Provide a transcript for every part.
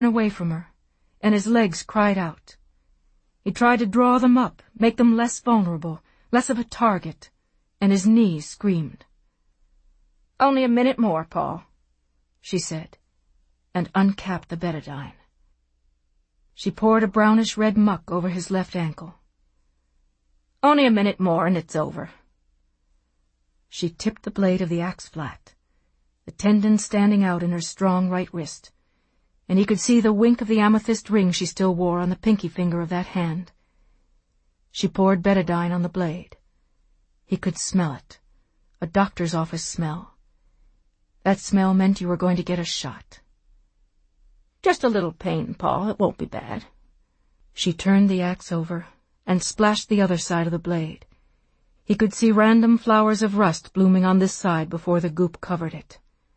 away from her, and his legs cried out. He tried to draw them up, make them less vulnerable, less of a target, and his knees screamed. "Only a minute more, Paul," she said, and uncapped the betadine. She poured a brownish-red muck over his left ankle. "Only a minute more and it's over." She tipped the blade of the axe flat, the tendon standing out in her strong right wrist, and he could see the wink of the amethyst ring she still wore on the pinky finger of that hand. She poured betadine on the blade. He could smell it, a doctor's office smell. That smell meant you were going to get a shot. "Just a little pain, Paul. It won't be bad." She turned the axe over and splashed the other side of the blade. He could see random flowers of rust blooming on this side before the goop covered it.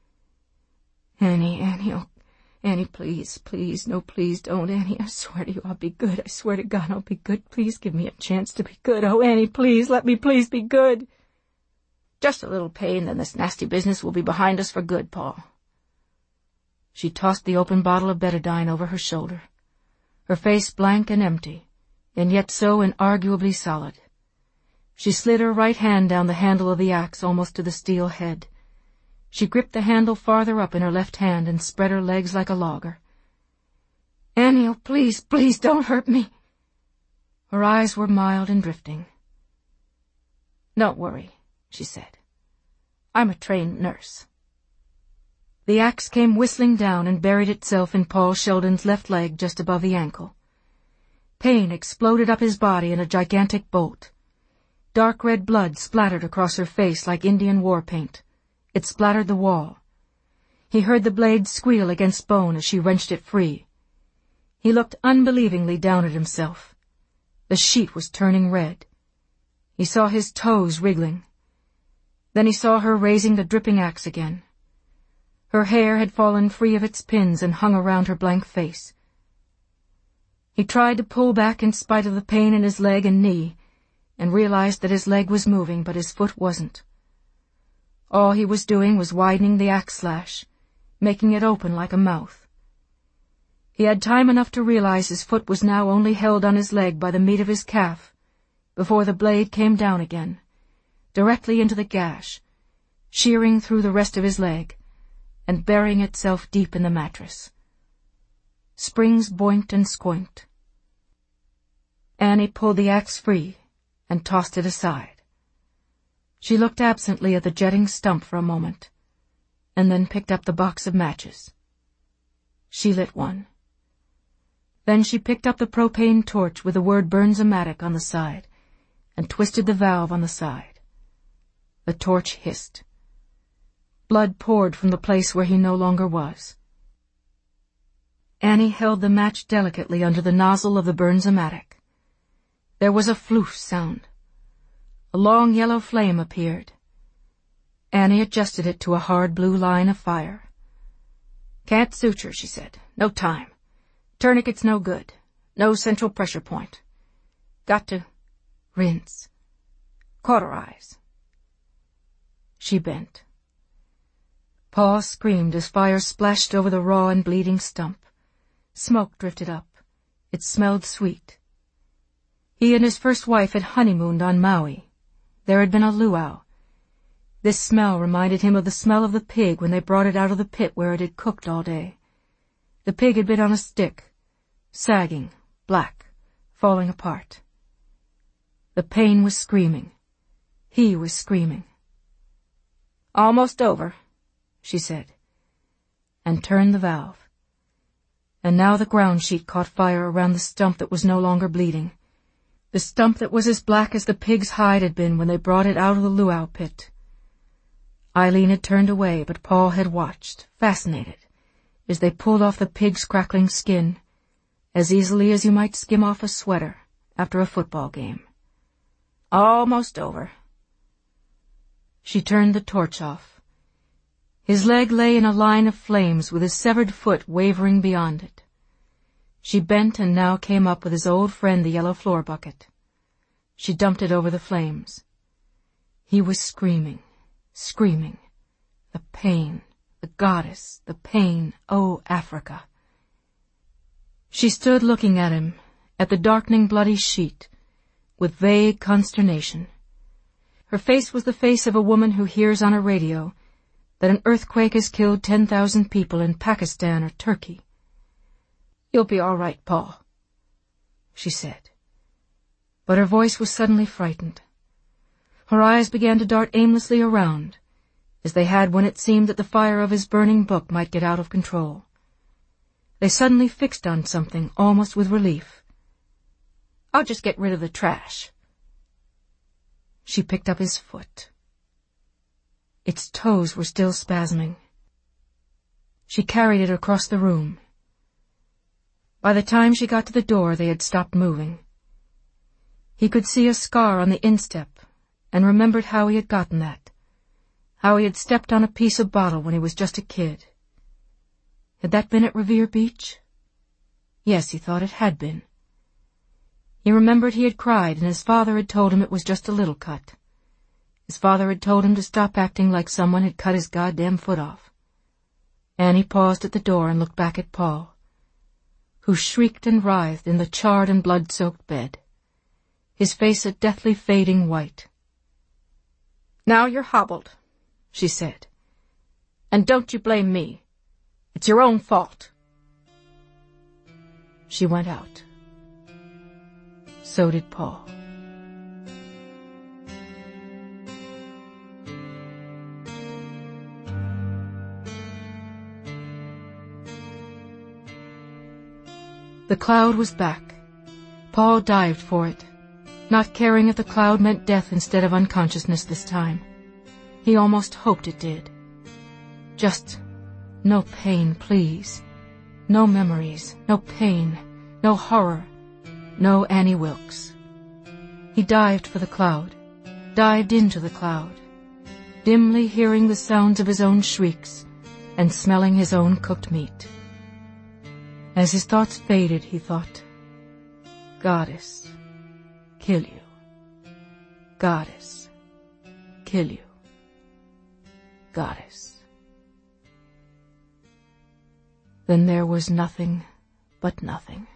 Annie, please, no, please don't, Annie. I swear to you I'll be good. I swear to God I'll be good. Please give me a chance to be good. Oh, Annie, please, let me please be good." "Just a little pain, then this nasty business will be behind us for good, Paul." She tossed the open bottle of betadine over her shoulder, her face blank and empty, and yet so inarguably solid. She slid her right hand down the handle of the axe almost to the steel head. She gripped the handle farther up in her left hand and spread her legs like a logger. "Annie, oh, please, please don't hurt me." Her eyes were mild and drifting. "Don't worry," she said. "I'm a trained nurse." The axe came whistling down and buried itself in Paul Sheldon's left leg just above the ankle. Pain exploded up his body in a gigantic bolt. Dark red blood splattered across her face like Indian war paint. It splattered the wall. He heard the blade squeal against bone as she wrenched it free. He looked unbelievingly down at himself. The sheet was turning red. He saw his toes wriggling. Then he saw her raising the dripping axe again. Her hair had fallen free of its pins and hung around her blank face. He tried to pull back in spite of the pain in his leg and knee, and realized that his leg was moving, but his foot wasn't. All he was doing was widening the axe slash, making it open like a mouth. He had time enough to realize his foot was now only held on his leg by the meat of his calf, before the blade came down again, directly into the gash, shearing through the rest of his leg, and burying itself deep in the mattress. Springs boinked and squoinked. Annie pulled the axe free and tossed it aside. She looked absently at the jutting stump for a moment, and then picked up the box of matches. She lit one. Then she picked up the propane torch with the word Burns-O-Matic on the side, and twisted the valve on the side. The torch hissed. Blood poured from the place where he no longer was. Annie held the match delicately under the nozzle of the Burns-O-Matic. There was a floof sound. A long yellow flame appeared. Annie adjusted it to a hard blue line of fire. "Can't suture," she said. "No time. Tourniquet's no good. No central pressure point. Got to rinse. Cauterize." She bent. Paul screamed as fire splashed over the raw and bleeding stump. Smoke drifted up. It smelled sweet. He and his first wife had honeymooned on Maui. There had been a luau. This smell reminded him of the smell of the pig when they brought it out of the pit where it had cooked all day. The pig had been on a stick, sagging, black, falling apart. The pain was screaming. He was screaming. "Almost over," she said, and turned the valve. And now the ground sheet caught fire around the stump that was no longer bleeding. The stump that was as black as the pig's hide had been when they brought it out of the luau pit. Eileen had turned away, but Paul had watched, fascinated, as they pulled off the pig's crackling skin, as easily as you might skim off a sweater after a football game. "Almost over." She turned the torch off. His leg lay in a line of flames with his severed foot wavering beyond it. She bent and now came up with his old friend the yellow floor bucket. She dumped it over the flames. He was screaming, screaming. The pain, the goddess, the pain, oh, Africa. She stood looking at him, at the darkening bloody sheet, with vague consternation. Her face was the face of a woman who hears on a radio that an earthquake has killed 10,000 people in Pakistan or Turkey. "You'll be all right, Paul," she said. But her voice was suddenly frightened. Her eyes began to dart aimlessly around, as they had when it seemed that the fire of his burning book might get out of control. They suddenly fixed on something, almost with relief. "I'll just get rid of the trash." She picked up his foot. Its toes were still spasming. She carried it across the room. By the time she got to the door, they had stopped moving. He could see a scar on the instep, and remembered how he had gotten that, how he had stepped on a piece of bottle when he was just a kid. Had that been at Revere Beach? Yes, he thought it had been. He remembered he had cried, and his father had told him it was just a little cut. His father had told him to stop acting like someone had cut his goddamn foot off. Annie paused at the door and looked back at Paul, who shrieked and writhed in the charred and blood-soaked bed, his face a deathly fading white. "Now you're hobbled," she said. "And don't you blame me. It's your own fault." She went out. So did Paul. The cloud was back. Paul dived for it, not caring if the cloud meant death instead of unconsciousness this time. He almost hoped it did. Just no pain, please. No memories, no pain, no horror, no Annie Wilkes. He dived for the cloud, dived into the cloud, dimly hearing the sounds of his own shrieks and smelling his own cooked meat. As his thoughts faded, he thought, "Goddess, kill you. Goddess, kill you. Goddess." Then there was nothing but nothing.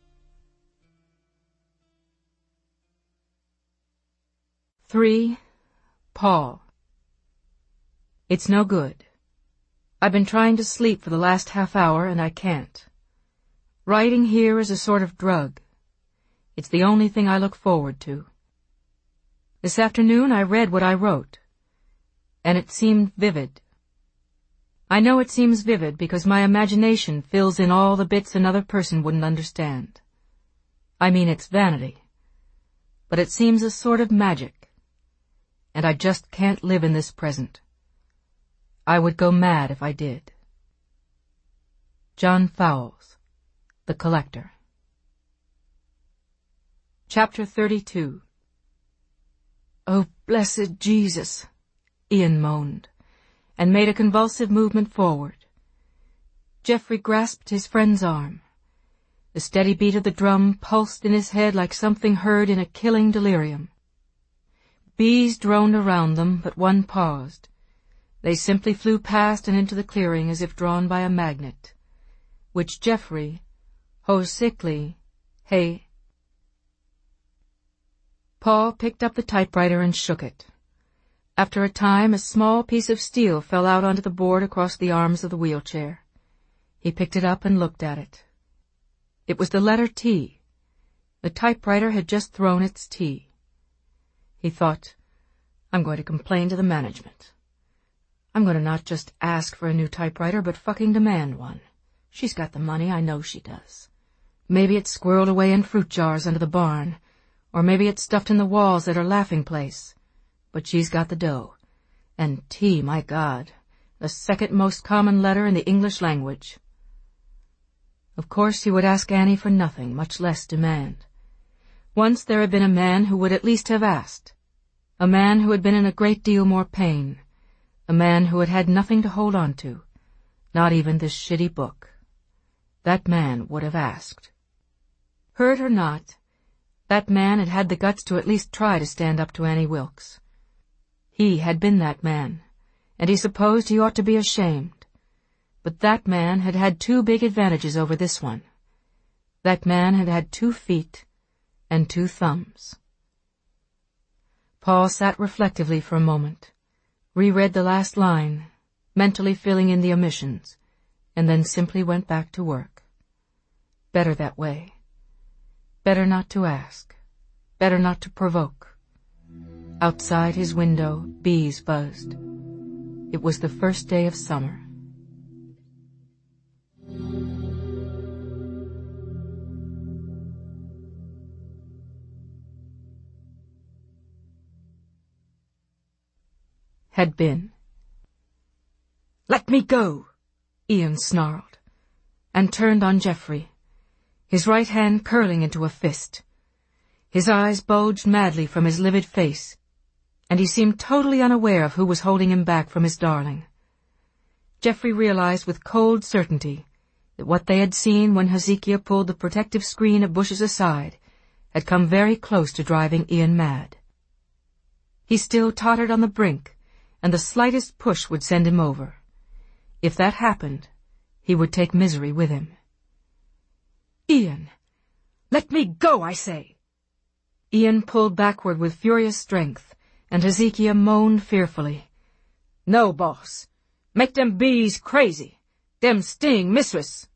Three, Paul. It's no good. I've been trying to sleep for the last half hour, and I can't. Writing here is a sort of drug. It's the only thing I look forward to. This afternoon I read what I wrote, and it seemed vivid. I know it seems vivid because my imagination fills in all the bits another person wouldn't understand. I mean, it's vanity. But it seems a sort of magic, and I just can't live in this present. I would go mad if I did. John Fowles, The Collector. Chapter 32. "Oh, blessed Jesus," Ian moaned, and made a convulsive movement forward. Geoffrey grasped his friend's arm. The steady beat of the drum pulsed in his head like something heard in a killing delirium. Bees droned around them, but one paused. They simply flew past and into the clearing as if drawn by a magnet, which Geoffrey, sickly, hey. Paul picked up the typewriter and shook it. After a time, a small piece of steel fell out onto the board across the arms of the wheelchair. He picked it up and looked at it. It was the letter T. The typewriter had just thrown its T. He thought, "I'm going to complain to the management. I'm going to not just ask for a new typewriter, but fucking demand one. She's got the money, I know she does. Maybe it's squirreled away in fruit jars under the barn, or maybe it's stuffed in the walls at her laughing place. But she's got the dough. And T, my God, the second most common letter in the English language." Of course he would ask Annie for nothing, much less demand. Once there had been a man who would at least have asked. A man who had been in a great deal more pain. A man who had had nothing to hold on to, not even this shitty book. That man would have asked. Hurt or not, that man had had the guts to at least try to stand up to Annie Wilkes. He had been that man, and he supposed he ought to be ashamed. But that man had had two big advantages over this one. That man had had 2 feet and 2 thumbs. Paul sat reflectively for a moment, reread the last line, mentally filling in the omissions, and then simply went back to work. Better that way. Better not to ask. Better not to provoke. Outside his window, bees buzzed. It was the first day of summer. Had been. "Let me go!" Ian snarled, and turned on Geoffrey, his right hand curling into a fist. His eyes bulged madly from his livid face, and he seemed totally unaware of who was holding him back from his darling. Geoffrey realized with cold certainty that what they had seen when Hezekiah pulled the protective screen of bushes aside had come very close to driving Ian mad. He still tottered on the brink, and the slightest push would send him over. If that happened, he would take Misery with him. "Ian! Let me go, I say!" Ian pulled backward with furious strength, and Hezekiah moaned fearfully. "No, boss. Make them bees crazy. Them sting, mistress."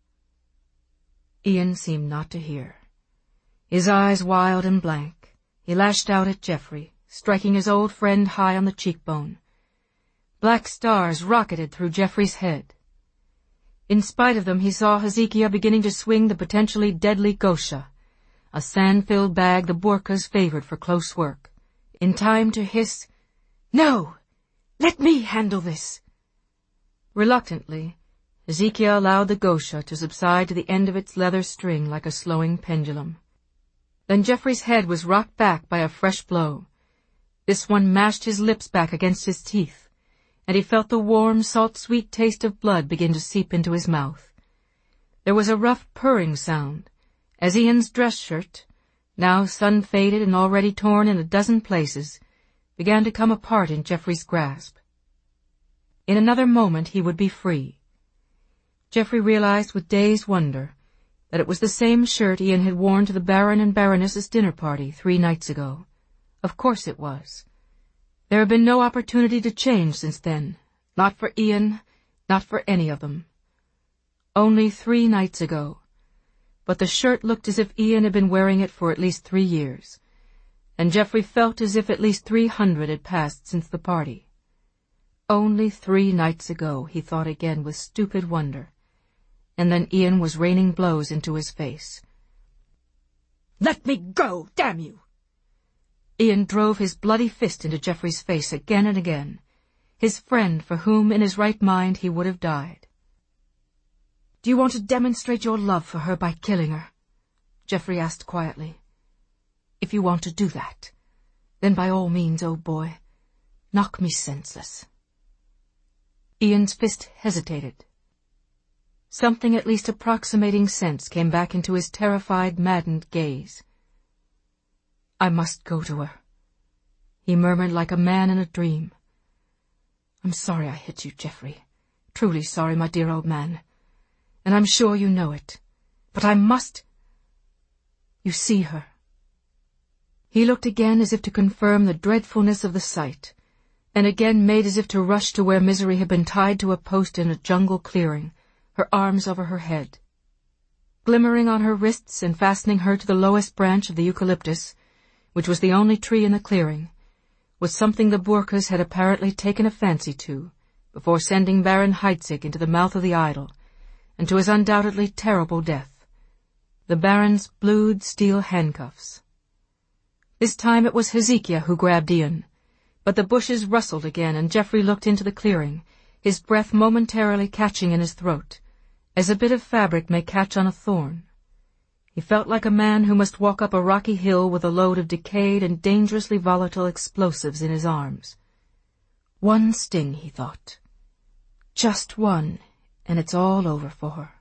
Ian seemed not to hear. His eyes wild and blank, he lashed out at Geoffrey, striking his old friend high on the cheekbone. Black stars rocketed through Geoffrey's head. In spite of them, he saw Hezekiah beginning to swing the potentially deadly Gosha, a sand-filled bag the Burkas favored for close work, in time to hiss, "No! Let me handle this!" Reluctantly, Hezekiah allowed the Gosha to subside to the end of its leather string like a slowing pendulum. Then Geoffrey's head was rocked back by a fresh blow. This one mashed his lips back against his teeth, and he felt the warm, salt-sweet taste of blood begin to seep into his mouth. There was a rough purring sound, as Ian's dress shirt, now sun-faded and already torn in a dozen places, began to come apart in Geoffrey's grasp. In another moment he would be free. Geoffrey realized with dazed wonder that it was the same shirt Ian had worn to the Baron and Baroness's dinner party 3 nights ago. Of course it was. There had been no opportunity to change since then, not for Ian, not for any of them. Only 3 nights ago, but the shirt looked as if Ian had been wearing it for at least 3 years, and Geoffrey felt as if at least 300 had passed since the party. Only 3 nights ago, he thought again with stupid wonder, and then Ian was raining blows into his face. "Let me go, damn you!" Ian drove his bloody fist into Geoffrey's face again and again, his friend for whom in his right mind he would have died. "Do you want to demonstrate your love for her by killing her?" Geoffrey asked quietly. "If you want to do that, then by all means, old boy, knock me senseless." Ian's fist hesitated. Something at least approximating sense came back into his terrified, maddened gaze. "I must go to her," he murmured like a man in a dream. "I'm sorry I hit you, Geoffrey. Truly sorry, my dear old man. And I'm sure you know it. But I must— You see her." He looked again as if to confirm the dreadfulness of the sight, and again made as if to rush to where Misery had been tied to a post in a jungle clearing, her arms over her head. Glimmering on her wrists and fastening her to the lowest branch of the eucalyptus, which was the only tree in the clearing, was something the Burkas had apparently taken a fancy to, before sending Baron Heidsieck into the mouth of the idol, and to his undoubtedly terrible death. The Baron's blued steel handcuffs. This time it was Hezekiah who grabbed Ian, but the bushes rustled again, and Geoffrey looked into the clearing, his breath momentarily catching in his throat, as a bit of fabric may catch on a thorn. He felt like a man who must walk up a rocky hill with a load of decayed and dangerously volatile explosives in his arms. One sting, he thought. Just one, and it's all over for her.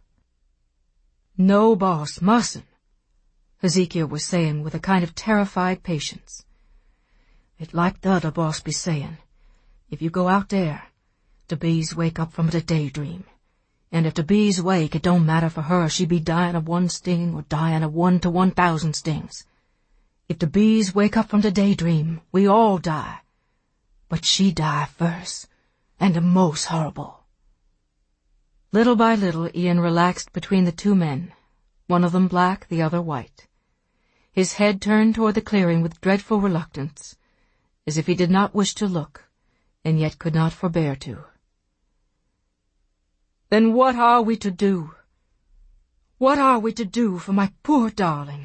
"No, boss, mustn't," Hezekiah was saying with a kind of terrified patience. "It like the other boss be saying, if you go out there, the bees wake up from the daydream. And if the bees wake, it don't matter for her if she be dying of one sting or dying of 1 to 1,000 stings. If the bees wake up from the daydream, we all die. But she die first, and the most horrible. Little by little, Ian relaxed between the two men, one of them black, the other white. His head turned toward the clearing with dreadful reluctance, as if he did not wish to look, and yet could not forbear to. "Then what are we to do? What are we to do for my poor darling?"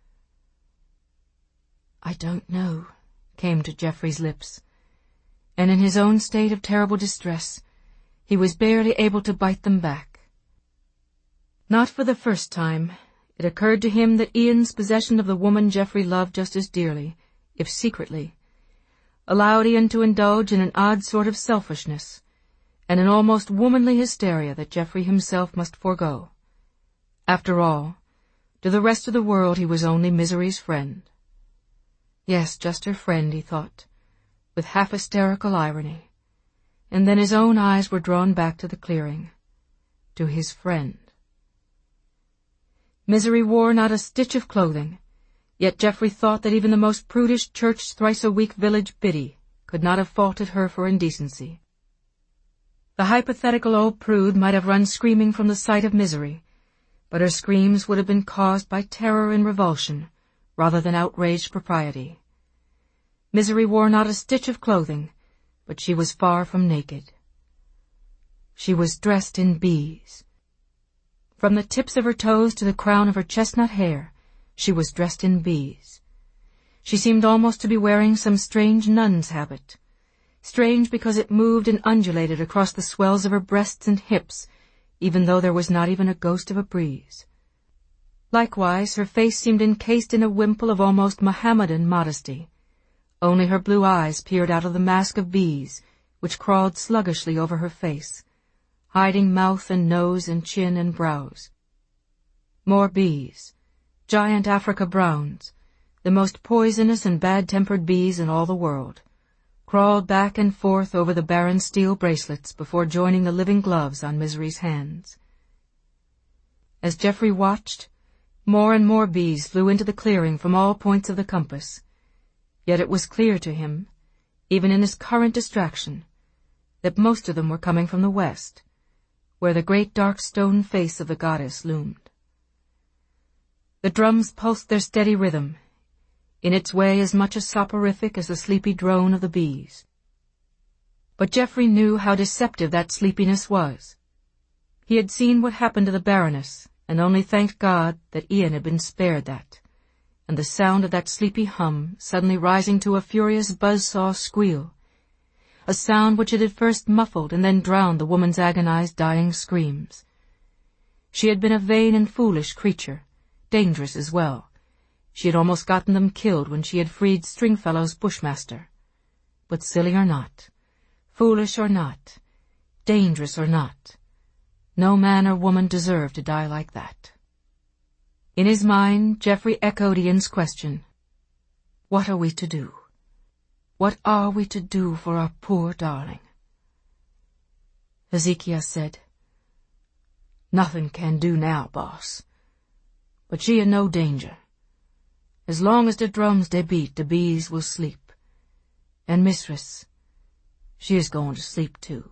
"I don't know," came to Geoffrey's lips, and in his own state of terrible distress, he was barely able to bite them back. Not for the first time, it occurred to him that Ian's possession of the woman Geoffrey loved just as dearly, if secretly, allowed Ian to indulge in an odd sort of selfishness, and an almost womanly hysteria that Geoffrey himself must forego. After all, to the rest of the world he was only Misery's friend. Yes, just her friend, he thought, with half-hysterical irony, and then his own eyes were drawn back to the clearing, to his friend. Misery wore not a stitch of clothing, yet Geoffrey thought that even the most prudish church thrice-a-week village biddy could not have faulted her for indecency. The hypothetical old prude might have run screaming from the sight of Misery, but her screams would have been caused by terror and revulsion, rather than outraged propriety. Misery wore not a stitch of clothing, but she was far from naked. She was dressed in bees. From the tips of her toes to the crown of her chestnut hair, she was dressed in bees. She seemed almost to be wearing some strange nun's habit, strange because it moved and undulated across the swells of her breasts and hips, even though there was not even a ghost of a breeze. Likewise, her face seemed encased in a wimple of almost Mohammedan modesty. Only her blue eyes peered out of the mask of bees, which crawled sluggishly over her face, hiding mouth and nose and chin and brows. More bees, giant Africa browns, the most poisonous and bad-tempered bees in all the world, crawled back and forth over the barren steel bracelets before joining the living gloves on Misery's hands. As Geoffrey watched, more and more bees flew into the clearing from all points of the compass, yet it was clear to him, even in his current distraction, that most of them were coming from the west, where the great dark stone face of the goddess loomed. The drums pulsed their steady rhythm, in its way as much a soporific as the sleepy drone of the bees. But Geoffrey knew how deceptive that sleepiness was. He had seen what happened to the Baroness, and only thanked God that Ian had been spared that, and the sound of that sleepy hum suddenly rising to a furious buzz-saw squeal, a sound which had at first muffled and then drowned the woman's agonized dying screams. She had been a vain and foolish creature, dangerous as well. She had almost gotten them killed when she had freed Stringfellow's bushmaster. But silly or not, foolish or not, dangerous or not, no man or woman deserved to die like that. In his mind, Geoffrey echoed Ian's question, "What are we to do? What are we to do for our poor darling?" Hezekiah said, "Nothing can do now, boss. But she in no danger. As long as the drums they beat, the bees will sleep. And Mistress, she is going to sleep too."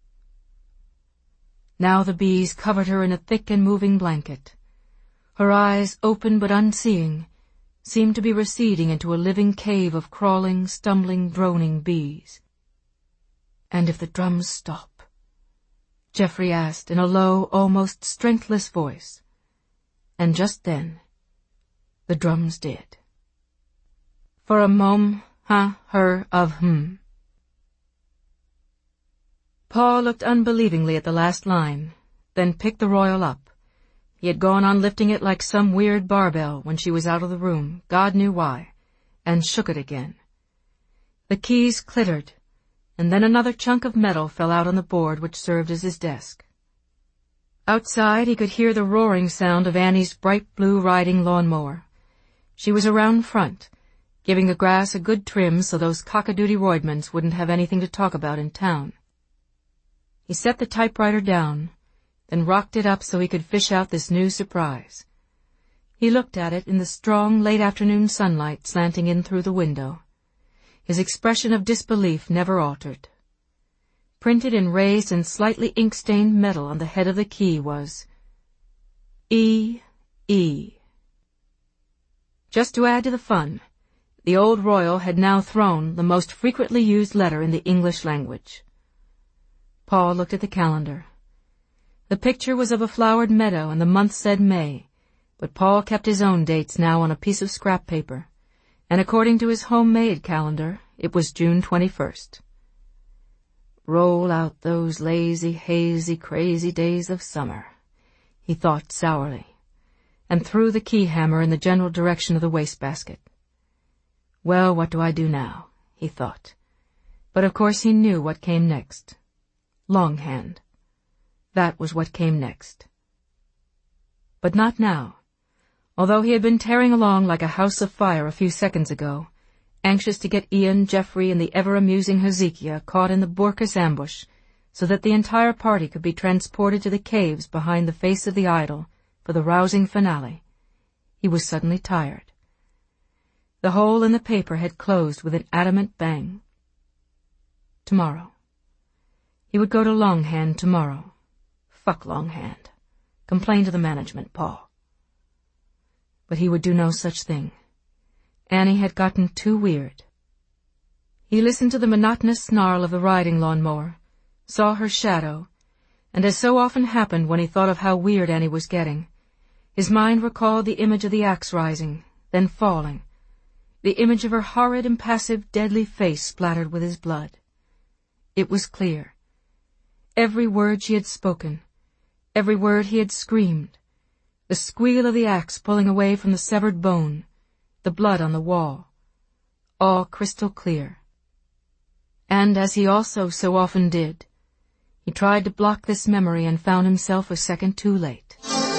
Now the bees covered her in a thick and moving blanket. Her eyes, open but unseeing, seemed to be receding into a living cave of crawling, stumbling, droning bees. "And if the drums stop?" Geoffrey asked in a low, almost strengthless voice. And just then, the drums did. For a mom, her of him. Paul looked unbelievingly at the last line, then picked the royal up. He had gone on lifting it like some weird barbell when she was out of the room, God knew why, and shook it again. The keys clattered, and then another chunk of metal fell out on the board which served as his desk. Outside he could hear the roaring sound of Annie's bright blue riding lawnmower. She was around front, giving the grass a good trim so those cockadoodie Roydmans wouldn't have anything to talk about in town. He set the typewriter down, then rocked it up so he could fish out this new surprise. He looked at it in the strong, late-afternoon sunlight slanting in through the window. His expression of disbelief never altered. Printed in raised and slightly ink-stained metal on the head of the key was E.E. Just to add to the fun, the old royal had now thrown the most frequently used letter in the English language. Paul looked at the calendar. The picture was of a flowered meadow, and the month said May, but Paul kept his own dates now on a piece of scrap paper, and according to his homemade calendar, it was June 21st. Roll out those lazy, hazy, crazy days of summer, he thought sourly, and threw the key hammer in the general direction of the wastebasket. Well, what do I do now? He thought. But of course he knew what came next. Longhand. That was what came next. But not now. Although he had been tearing along like a house of fire a few seconds ago, anxious to get Ian, Geoffrey, and the ever-amusing Hezekiah caught in the Bourkis ambush, so that the entire party could be transported to the caves behind the face of the idol for the rousing finale, he was suddenly tired. The hole in the paper had closed with an adamant bang. Tomorrow. He would go to Longhand tomorrow. Fuck Longhand. Complain to the management, Paul. But he would do no such thing. Annie had gotten too weird. He listened to the monotonous snarl of the riding lawnmower, saw her shadow, and as so often happened when he thought of how weird Annie was getting, his mind recalled the image of the axe rising, then falling, the image of her horrid, impassive, deadly face splattered with his blood. It was clear. Every word she had spoken, every word he had screamed, the squeal of the axe pulling away from the severed bone, the blood on the wall, all crystal clear. And as he also so often did, he tried to block this memory and found himself a second too late.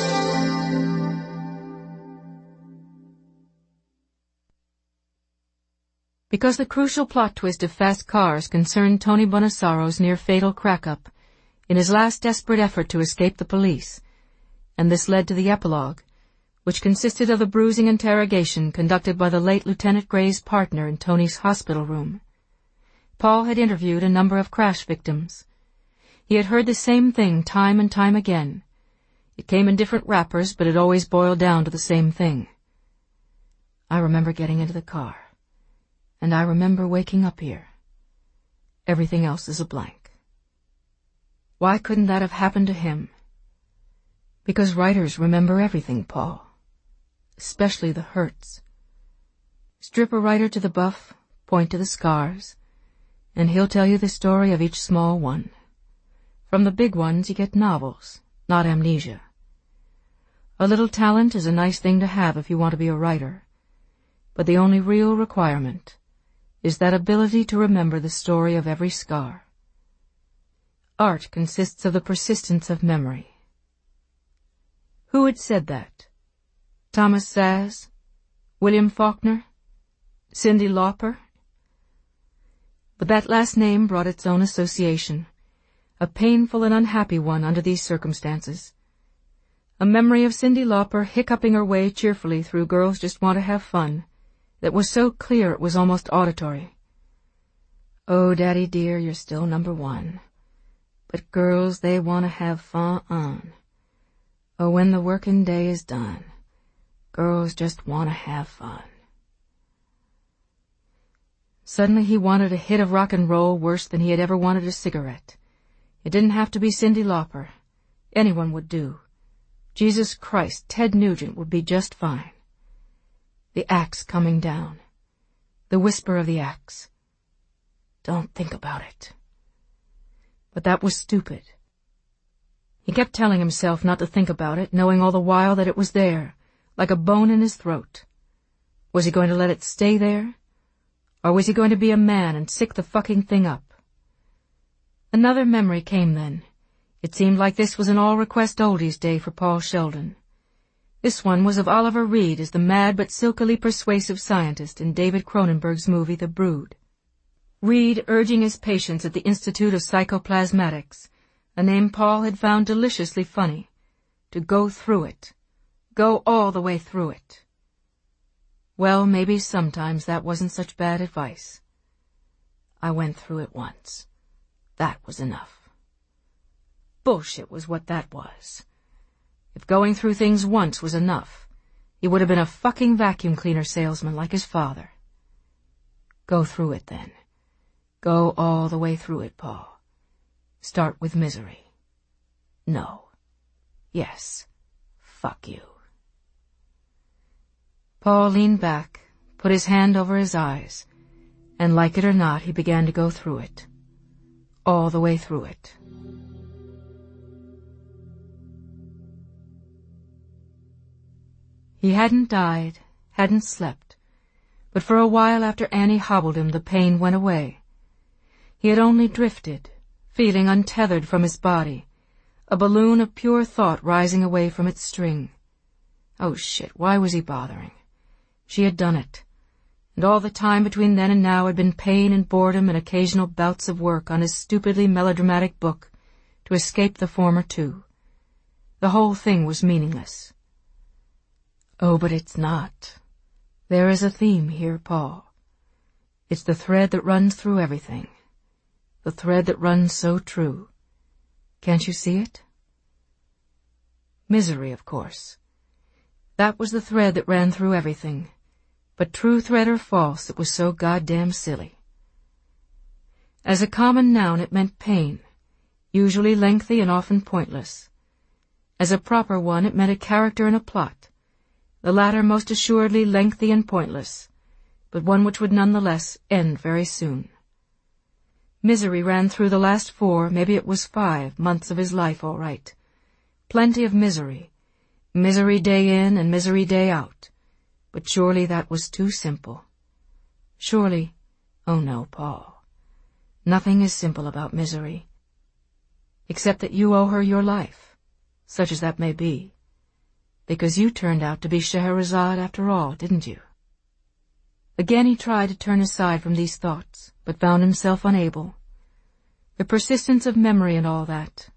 Because the crucial plot twist of Fast Cars concerned Tony Bonasaro's near-fatal crack-up in his last desperate effort to escape the police, and this led to the epilogue, which consisted of a bruising interrogation conducted by the late Lieutenant Gray's partner in Tony's hospital room. Paul had interviewed a number of crash victims. He had heard the same thing time and time again. It came in different wrappers, but it always boiled down to the same thing. I remember getting into the car, and I remember waking up here. Everything else is a blank. Why couldn't that have happened to him? Because writers remember everything, Paul. Especially the hurts. Strip a writer to the buff, point to the scars, and he'll tell you the story of each small one. From the big ones you get novels, not amnesia. A little talent is a nice thing to have if you want to be a writer, but the only real requirement is that ability to remember the story of every scar. Art consists of the persistence of memory. Who had said that? Thomas Saz? William Faulkner? Cyndi Lauper? But that last name brought its own association, a painful and unhappy one under these circumstances. A memory of Cyndi Lauper hiccuping her way cheerfully through Girls Just Want to Have Fun that was so clear it was almost auditory. Oh, Daddy dear, you're still number one. But girls, they want to have fun on. Oh, when the working day is done, girls just want to have fun. Suddenly he wanted a hit of rock and roll worse than he had ever wanted a cigarette. It didn't have to be Cyndi Lauper. Anyone would do. Jesus Christ, Ted Nugent would be just fine. The axe coming down. The whisper of the axe. Don't think about it. But that was stupid. He kept telling himself not to think about it, knowing all the while that it was there, like a bone in his throat. Was he going to let it stay there? Or was he going to be a man and sick the fucking thing up? Another memory came then. It seemed like this was an all-request oldies day for Paul Sheldon. This one was of Oliver Reed as the mad but silkily persuasive scientist in David Cronenberg's movie The Brood. Reed urging his patients at the Institute of Psychoplasmatics, a name Paul had found deliciously funny. To go through it. Go all the way through it. Well, maybe sometimes that wasn't such bad advice. I went through it once. That was enough. Bullshit was what that was. If going through things once was enough, he would have been a fucking vacuum cleaner salesman like his father. Go through it then. Go all the way through it, Paul. Start with misery. No. Yes. Fuck you. Paul leaned back, put his hand over his eyes, and like it or not, he began to go through it. All the way through it. He hadn't died, hadn't slept, but for a while after Annie hobbled him, the pain went away. He had only drifted, feeling untethered from his body, a balloon of pure thought rising away from its string. Oh shit, why was he bothering? She had done it, and all the time between then and now had been pain and boredom and occasional bouts of work on his stupidly melodramatic book to escape the former two. The whole thing was meaningless. Oh, but it's not. There is a theme here, Paul. It's the thread that runs through everything. The thread that runs so true. Can't you see it? Misery, of course. That was the thread that ran through everything. But true thread or false, it was so goddamn silly. As a common noun, it meant pain, usually lengthy and often pointless. As a proper one, it meant a character and a plot, the latter most assuredly lengthy and pointless, but one which would nonetheless end very soon. Misery ran through the last 4, maybe it was 5, months of his life, all right. Plenty of misery. Misery day in and misery day out. But surely that was too simple. Surely, oh no, Paul. Nothing is simple about misery. Except that you owe her your life, such as that may be. Because you turned out to be Scheherazade after all, didn't you? Again he tried to turn aside from these thoughts, but found himself unable. The persistence of memory and all that.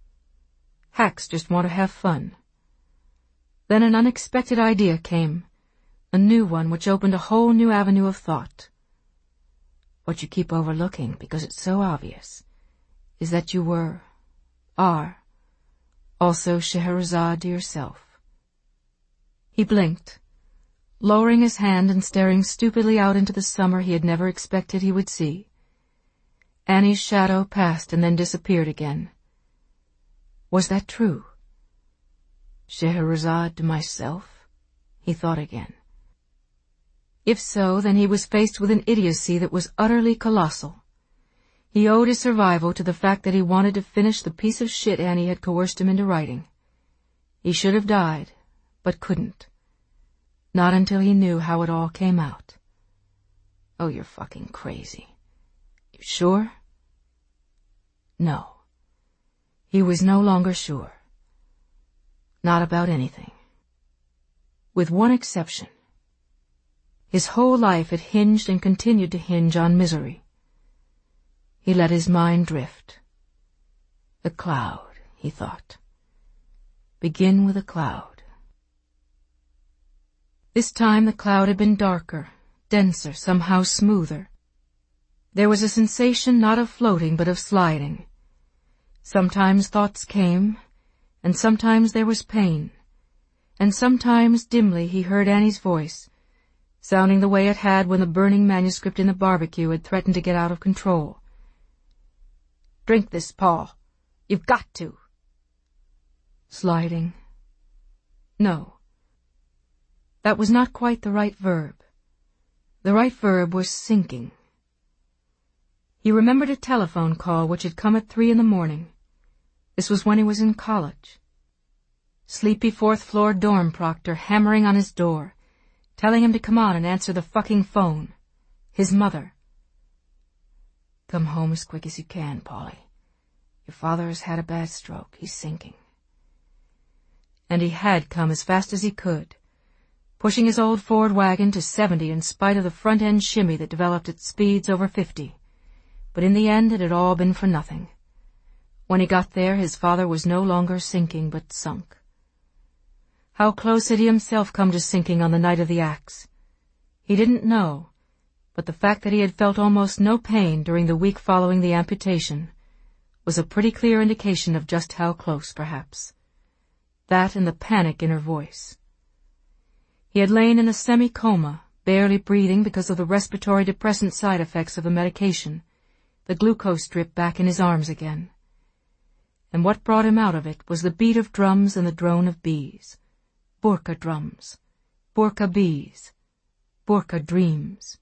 Hacks just want to have fun. Then an unexpected idea came, a new one which opened a whole new avenue of thought. What you keep overlooking, because it's so obvious, is that you are, also Scheherazade to yourself. He blinked, lowering his hand and staring stupidly out into the summer he had never expected he would see. Annie's shadow passed and then disappeared again. Was that true? Scheherazade to myself? He thought again. If so, then he was faced with an idiocy that was utterly colossal. He owed his survival to the fact that he wanted to finish the piece of shit Annie had coerced him into writing. He should have died, but couldn't. Not until he knew how it all came out. Oh, you're fucking crazy. You sure? No. He was no longer sure. Not about anything. With one exception. His whole life had hinged and continued to hinge on misery. He let his mind drift. The cloud, he thought. Begin with a cloud. This time the cloud had been darker, denser, somehow smoother. There was a sensation not of floating but of sliding. Sometimes thoughts came, and sometimes there was pain, and sometimes dimly he heard Annie's voice, sounding the way it had when the burning manuscript in the barbecue had threatened to get out of control. Drink this, Paul. You've got to. Sliding. No. That was not quite the right verb. The right verb was sinking. He remembered a telephone call which had come at 3 a.m. This was when he was in college. Sleepy 4th-floor dorm proctor hammering on his door, telling him to come on and answer the fucking phone. His mother. Come home as quick as you can, Polly. Your father has had a bad stroke. He's sinking. And he had come as fast as he could, pushing his old Ford wagon to 70 in spite of the front-end shimmy that developed at speeds over 50. But in the end it had all been for nothing. When he got there, his father was no longer sinking, but sunk. How close had he himself come to sinking on the night of the axe? He didn't know, but the fact that he had felt almost no pain during the week following the amputation was a pretty clear indication of just how close, perhaps. That and the panic in her voice. He had lain in a semi-coma, barely breathing because of the respiratory depressant side effects of the medication, the glucose drip back in his arms again. And what brought him out of it was the beat of drums and the drone of bees. Burqa drums, Burqa bees, Burqa dreams.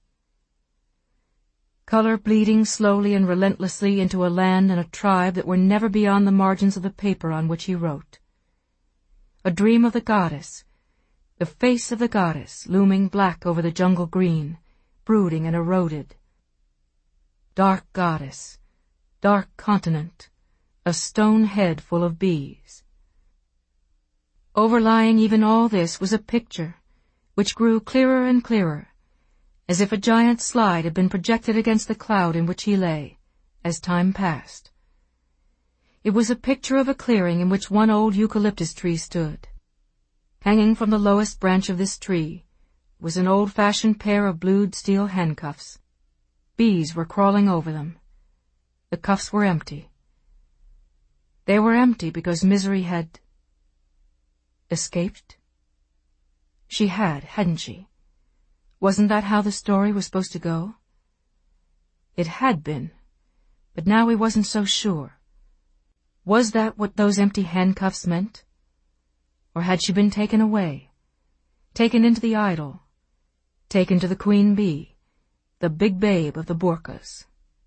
Color bleeding slowly and relentlessly into a land and a tribe that were never beyond the margins of the paper on which he wrote. A dream of the goddess, the face of the goddess looming black over the jungle green, brooding and eroded. Dark goddess, dark continent, a stone head full of bees. Overlying even all this was a picture, which grew clearer and clearer, as if a giant slide had been projected against the cloud in which he lay, as time passed. It was a picture of a clearing in which one old eucalyptus tree stood. Hanging from the lowest branch of this tree was an old-fashioned pair of blued steel handcuffs. Bees were crawling over them. The cuffs were empty. They were empty because Misery had escaped. She had, hadn't she? Wasn't that how the story was supposed to go? It had been, but now he wasn't so sure. Was that what those empty handcuffs meant? Or had she been taken away, taken into the idol, taken to the queen bee, the big babe of the Burqas?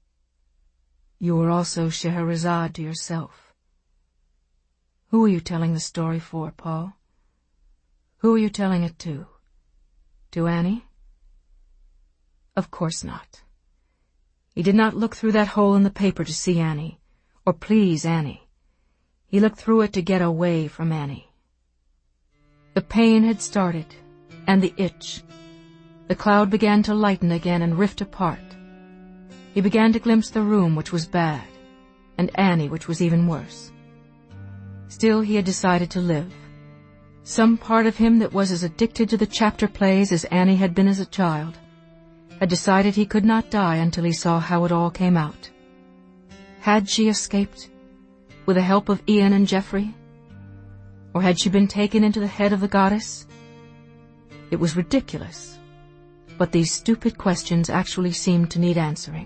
You were also Scheherazade to yourself. Who are you telling the story for, Paul? Who are you telling it to? To Annie? Of course not. He did not look through that hole in the paper to see Annie, or please Annie. He looked through it to get away from Annie. The pain had started, and the itch. The cloud began to lighten again and rift apart. He began to glimpse the room, which was bad, and Annie, which was even worse. Still, he had decided to live. Some part of him that was as addicted to the chapter plays as Annie had been as a child had decided he could not die until he saw how it all came out. Had she escaped, with the help of Ian and Geoffrey? Or had she been taken into the head of the goddess? It was ridiculous, but these stupid questions actually seemed to need answering.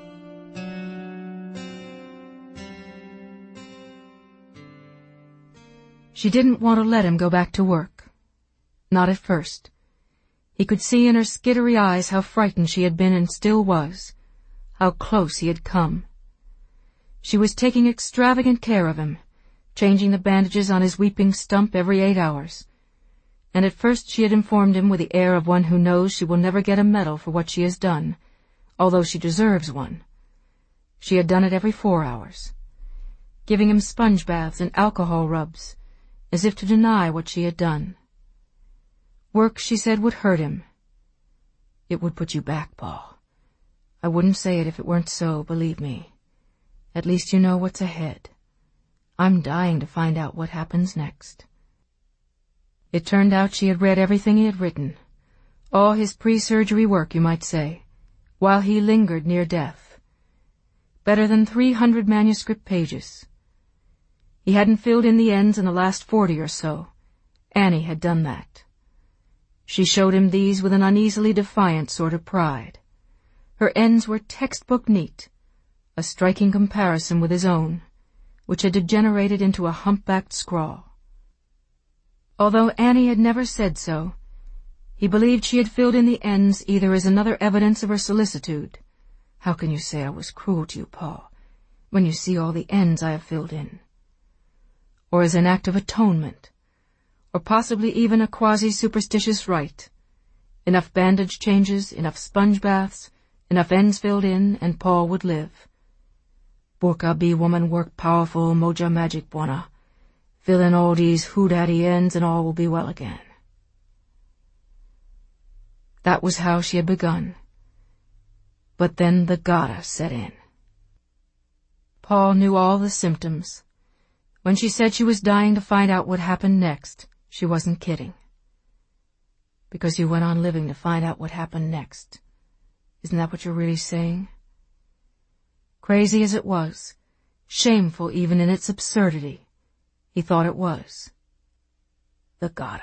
She didn't want to let him go back to work. Not at first. He could see in her skittery eyes how frightened she had been and still was, how close he had come. She was taking extravagant care of him, changing the bandages on his weeping stump every 8 hours. And at first she had informed him with the air of one who knows she will never get a medal for what she has done, although she deserves one. She had done it every 4 hours, giving him sponge baths and alcohol rubs, as if to deny what she had done. Work, she said, would hurt him. It would put you back, Paul. I wouldn't say it if it weren't so, believe me. At least you know what's ahead. I'm dying to find out what happens next. It turned out she had read everything he had written, all his pre-surgery work, you might say, while he lingered near death. Better than 300 manuscript pages. He hadn't filled in the ends in the last 40 or so. Annie had done that. She showed him these with an uneasily defiant sort of pride. Her ends were textbook neat, a striking comparison with his own, which had degenerated into a humpbacked scrawl. Although Annie had never said so, he believed she had filled in the ends either as another evidence of her solicitude. How can you say I was cruel to you, Paul, when you see all the ends I have filled in? Or as an act of atonement, or possibly even a quasi-superstitious rite. Enough bandage changes, enough sponge baths, enough ends filled in, and Paul would live. Burqa bee woman work powerful moja magic, Bwana. Fill in all these hoodaddy ends and all will be well again. That was how she had begun. But then the goddess set in. Paul knew all the symptoms. When she said she was dying to find out what happened next, she wasn't kidding. Because you went on living to find out what happened next. Isn't that what you're really saying? Crazy as it was, shameful even in its absurdity, he thought it was. The Gotta.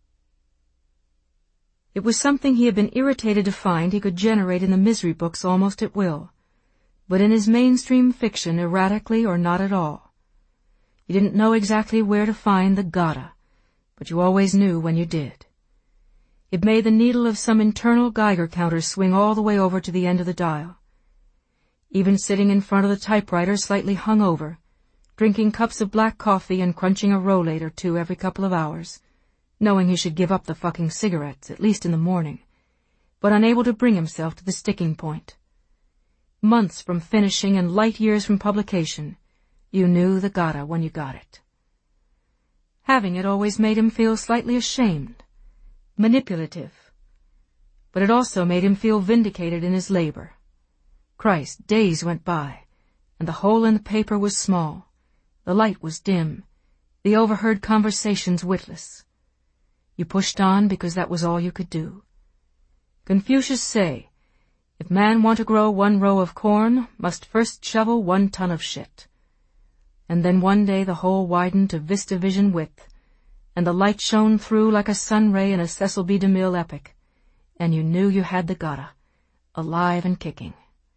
It was something he had been irritated to find he could generate in the misery books almost at will, but in his mainstream fiction erratically or not at all. You didn't know exactly where to find the Gotta, but you always knew when you did. It made the needle of some internal Geiger counter swing all the way over to the end of the dial. Even sitting in front of the typewriter slightly hung over, drinking cups of black coffee and crunching a rollate or two every couple of hours, knowing he should give up the fucking cigarettes, at least in the morning, but unable to bring himself to the sticking point. Months from finishing and light years from publication, you knew the Gotta when you got it. Having it always made him feel slightly ashamed, manipulative, but it also made him feel vindicated in his labor. Christ, days went by, and the hole in the paper was small, the light was dim, the overheard conversations witless. You pushed on because that was all you could do. Confucius say, if man want to grow 1 row of corn, must first shovel 1 ton of shit. And then one day the hole widened to vista vision width, and the light shone through like a sun ray in a Cecil B. DeMille epic, and you knew you had the Gotta, alive and kicking.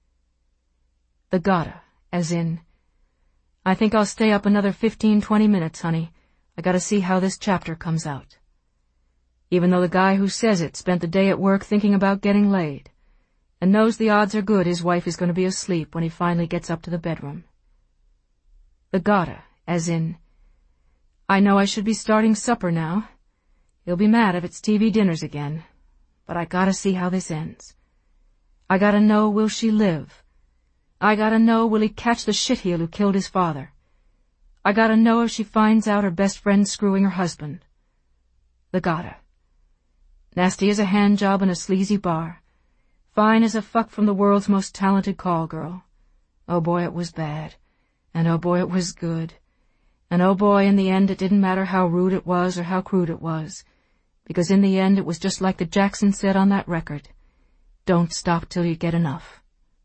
The Gotta, as in, I think I'll stay up another 15-20 minutes, honey. I gotta see how this chapter comes out. Even though the guy who says it spent the day at work thinking about getting laid, and knows the odds are good his wife is going to be asleep when he finally gets up to the bedroom. The Gotta, as in, I know I should be starting supper now. He'll be mad if it's TV dinners again, but I gotta see how this ends. I gotta know, will she live? I gotta know, will he catch the shitheel who killed his father? I gotta know if she finds out her best friend's screwing her husband. The Gotta. Nasty as a hand job in a sleazy bar. Fine as a fuck from the world's most talented call girl. Oh boy, it was bad. And oh boy, it was good. And oh boy, in the end it didn't matter how rude it was or how crude it was. Because in the end it was just like the Jackson said on that record. Don't stop till you get enough.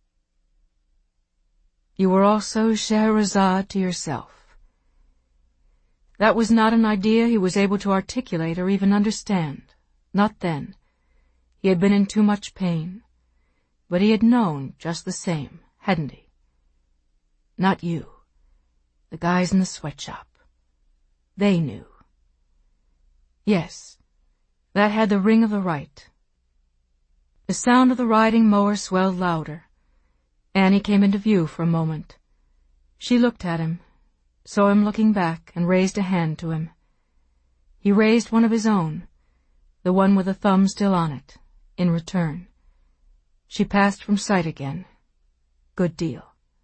You were also Scheherazade to yourself. That was not an idea he was able to articulate or even understand. Not then. He had been in too much pain. But he had known just the same, hadn't he? Not you. The guys in the sweatshop. They knew. Yes, that had the ring of the right. The sound of the riding mower swelled louder. Annie came into view for a moment. She looked at him, saw him looking back, and raised a hand to him. He raised one of his own, the one with the thumb still on it, in return. She passed from sight again. Good deal.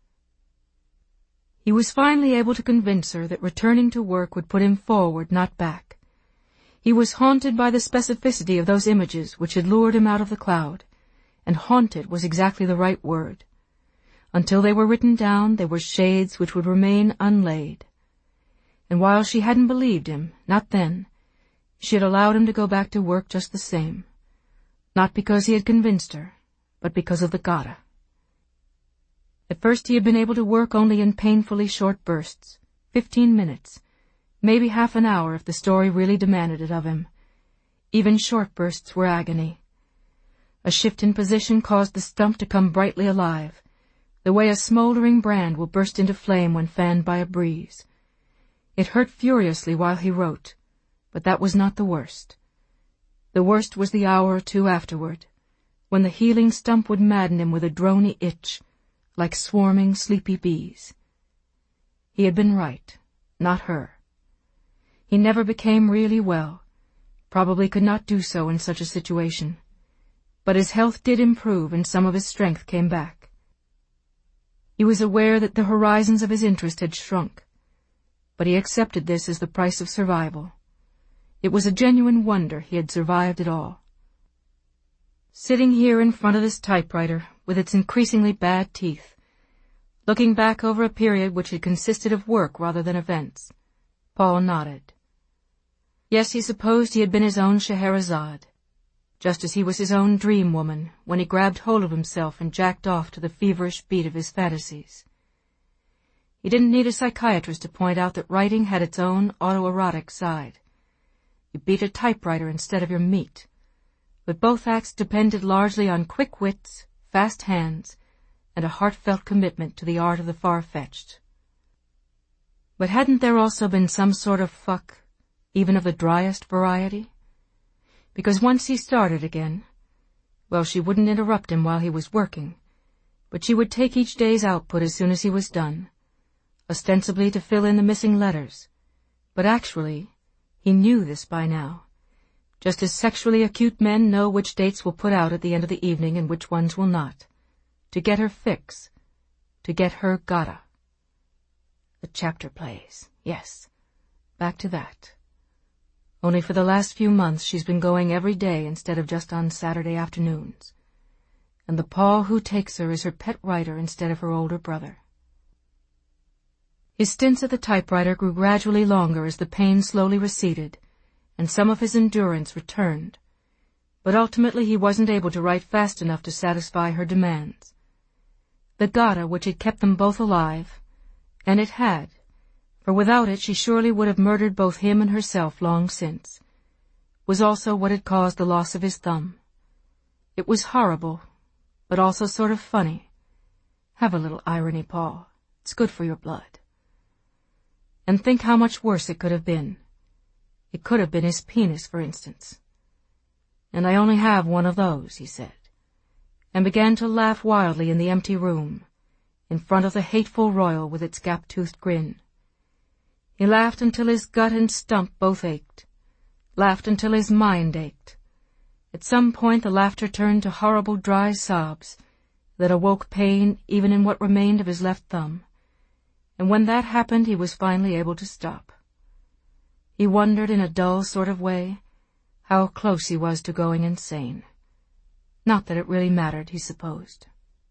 He was finally able to convince her that returning to work would put him forward, not back. He was haunted by the specificity of those images which had lured him out of the cloud, and haunted was exactly the right word. Until they were written down, they were shades which would remain unlaid. And while she hadn't believed him, not then, she had allowed him to go back to work just the same. Not because he had convinced her, but because of the Gotta. At first he had been able to work only in painfully short bursts, 15 minutes, maybe half an hour if the story really demanded it of him. Even short bursts were agony. A shift in position caused the stump to come brightly alive, the way a smoldering brand will burst into flame when fanned by a breeze. It hurt furiously while he wrote, but that was not the worst. The worst was the hour or two afterward, when the healing stump would madden him with a drony itch, like swarming, sleepy bees. He had been right, not her. He never became really well, probably could not do so in such a situation, but his health did improve and some of his strength came back. He was aware that the horizons of his interest had shrunk, but he accepted this as the price of survival. It was a genuine wonder he had survived it all. Sitting here in front of this typewriter, with its increasingly bad teeth, Looking back over a period which had consisted of work rather than events, Paul nodded. Yes, he supposed he had been his own Scheherazade, just as he was his own dream woman when he grabbed hold of himself and jacked off to the feverish beat of his fantasies. He didn't need a psychiatrist to point out that writing had its own autoerotic side. You beat a typewriter instead of your meat. But both acts depended largely on quick wits, fast hands, and a heartfelt commitment to the art of the far-fetched. But hadn't there also been some sort of fuck, even of the driest variety? Because once he started again, well, she wouldn't interrupt him while he was working, but she would take each day's output as soon as he was done, ostensibly to fill in the missing letters, but actually, he knew this by now, just as sexually acute men know which dates will put out at the end of the evening and which ones will not, to get her fix, to get her gotta. The chapter plays, yes, back to that. Only for the last few months she's been going every day instead of just on Saturday afternoons, and the Paul who takes her is her pet writer instead of her older brother. His stints at the typewriter grew gradually longer as the pain slowly receded, and some of his endurance returned. But ultimately he wasn't able to write fast enough to satisfy her demands. The gotta which had kept them both alive, and it had, for without it she surely would have murdered both him and herself long since, was also what had caused the loss of his thumb. It was horrible, but also sort of funny. Have a little irony, Paul. It's good for your blood. And think how much worse it could have been. It could have been his penis, for instance. And I only have one of those, he said, and began to laugh wildly in the empty room, in front of the hateful royal with its gap-toothed grin. He laughed until his gut and stump both ached, laughed until his mind ached. At some point the laughter turned to horrible dry sobs that awoke pain even in what remained of his left thumb. And when that happened, he was finally able to stop. He wondered in a dull sort of way how close he was to going insane. Not that it really mattered, he supposed.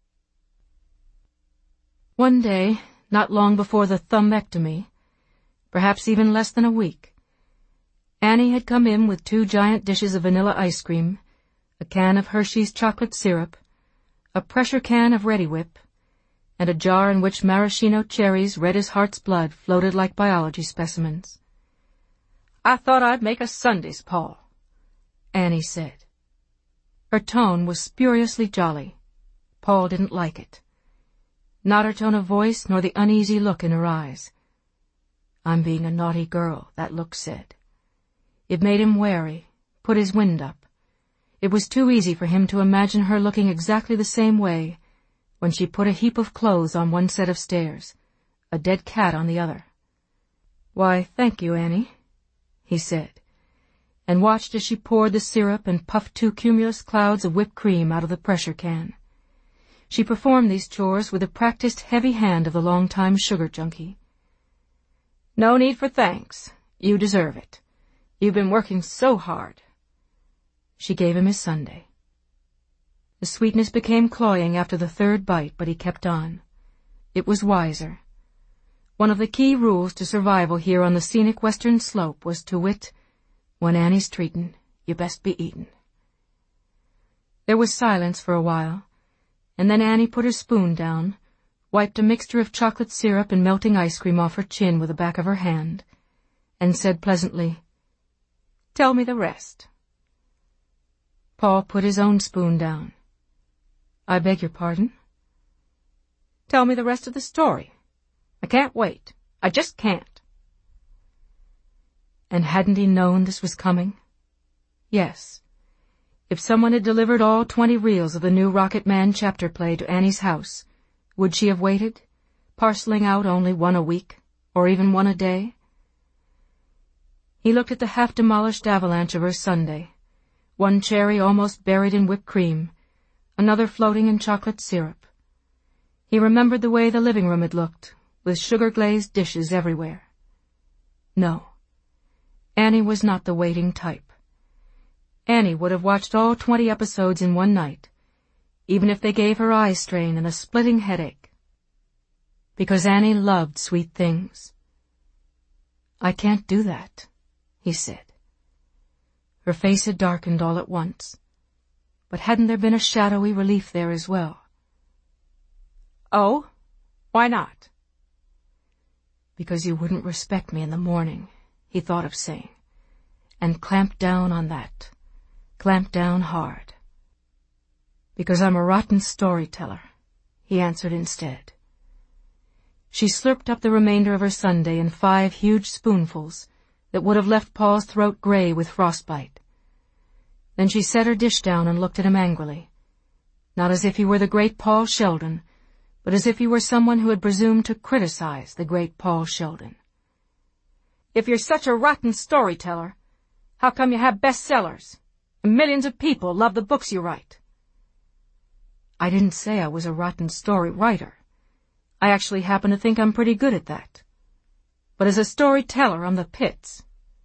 One day, not long before the thumbectomy, perhaps even less than a week, Annie had come in with 2 giant dishes of vanilla ice cream, a can of Hershey's chocolate syrup, a pressure can of Reddi-wip, and a jar in which maraschino cherries red as heart's blood floated like biology specimens. "I thought I'd make a Sundays, Paul," Annie said. Her tone was spuriously jolly. Paul didn't like it. Not her tone of voice, nor the uneasy look in her eyes. "I'm being a naughty girl," that look said. It made him wary, put his wind up. It was too easy for him to imagine her looking exactly the same way when she put a heap of clothes on one set of stairs, a dead cat on the other. "Why, thank you, Annie," he said, and watched as she poured the syrup and puffed 2 cumulus clouds of whipped cream out of the pressure can. She performed these chores with the practiced heavy hand of the long-time sugar junkie. "No need for thanks. You deserve it. You've been working so hard." She gave him his sundae. The sweetness became cloying after the 3rd bite, but he kept on. It was wiser. One of the key rules to survival here on the scenic western slope was, to wit, when Annie's treatin', you best be eatin'. There was silence for a while, and then Annie put her spoon down, wiped a mixture of chocolate syrup and melting ice cream off her chin with the back of her hand, and said pleasantly, "Tell me the rest." Paul put his own spoon down. "I beg your pardon?" "Tell me the rest of the story. I can't wait. I just can't." And hadn't he known this was coming? Yes. If someone had delivered all 20 reels of the new Rocket Man chapter play to Annie's house, would she have waited, parceling out only 1 a week, or even 1 a day? He looked at the half-demolished avalanche of her sundae, 1 cherry almost buried in whipped cream, another floating in chocolate syrup. He remembered the way the living room had looked, with sugar-glazed dishes everywhere. No, Annie was not the waiting type. Annie would have watched all 20 episodes in one night, even if they gave her eye strain and a splitting headache. because Annie loved sweet things. "I can't do that," he said. Her face had darkened all at once, but hadn't there been a shadowy relief there as well? "Oh? Why not?" "Because you wouldn't respect me in the morning," he thought of saying, and clamped down on that, clamped down hard. "Because I'm a rotten storyteller," he answered instead. She slurped up the remainder of her sundae in 5 huge spoonfuls that would have left Paul's throat gray with frostbite. Then she set her dish down and looked at him angrily, not as if he were the great Paul Sheldon, but as if he were someone who had presumed to criticize the great Paul Sheldon. "If you're such a rotten storyteller, how come you have bestsellers, and millions of people love the books you write?" "I didn't say I was a rotten story writer. I actually happen to think I'm pretty good at that. But as a storyteller, I'm the pits."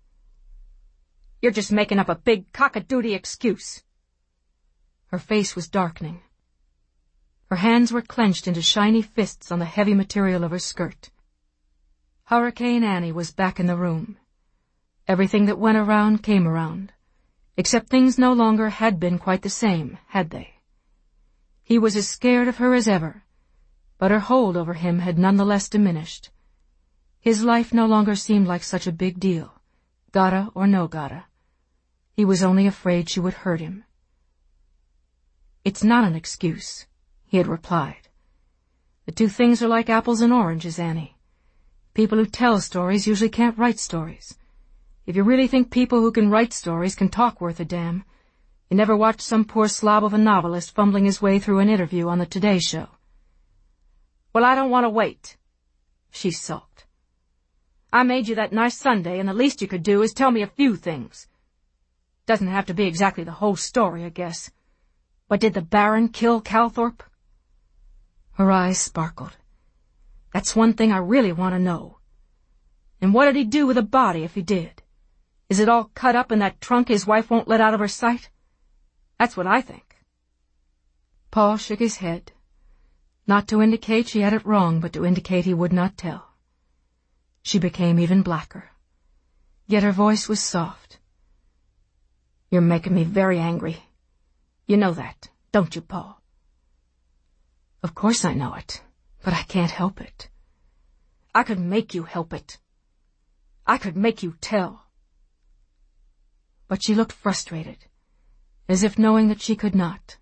"You're just making up a big cock-a-doodle excuse." Her face was darkening. Her hands were clenched into shiny fists on the heavy material of her skirt. Hurricane Annie was back in the room. Everything that went around came around, except things no longer had been quite the same, had they? He was as scared of her as ever, but her hold over him had none the less diminished. His life no longer seemed like such a big deal, gotta or no gotta. He was only afraid she would hurt him. "It's not an excuse," he had replied. "The two things are like apples and oranges, Annie. People who tell stories usually can't write stories. If you really think people who can write stories can talk worth a damn, you never watched some poor slob of a novelist fumbling his way through an interview on the Today Show." "Well, I don't want to wait," she sulked. "I made you that nice sundae, and the least you could do is tell me a few things. Doesn't have to be exactly the whole story, I guess. But did the Baron kill Calthorpe?" Her eyes sparkled. "That's one thing I really want to know. And what did he do with the body if he did? Is it all cut up in that trunk his wife won't let out of her sight? That's what I think." Paul shook his head, not to indicate she had it wrong, but to indicate he would not tell. She became even blacker, yet her voice was soft. "You're making me very angry. You know that, don't you, Paul?" "Of course I know it, but I can't help it." "I could make you help it. I could make you tell." But she looked frustrated, as if knowing that she could not.